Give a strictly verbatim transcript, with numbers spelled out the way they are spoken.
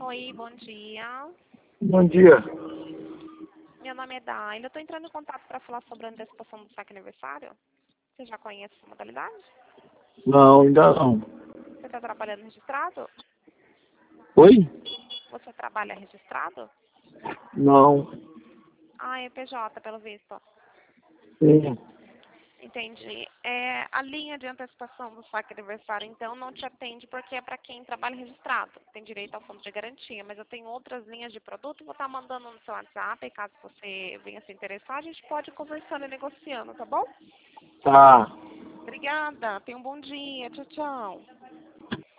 Oi, bom dia. Bom dia. Meu nome é Daila. Eu estou entrando em contato para falar sobre a antecipação do saque aniversário. Você já conhece essa modalidade? Não, ainda não. Você está trabalhando registrado? Oi? Você trabalha registrado? Não. Ah, é P J, pelo visto. Sim. Entendi. É, a linha de antecipação do saque aniversário, então, não te atende porque é para quem trabalha registrado. Tem direito ao fundo de garantia, mas eu tenho outras linhas de produto e vou estar mandando no seu WhatsApp. E caso você venha se interessar, a gente pode ir conversando e negociando, tá bom? Tá. Obrigada. Tenha um bom dia. Tchau, tchau.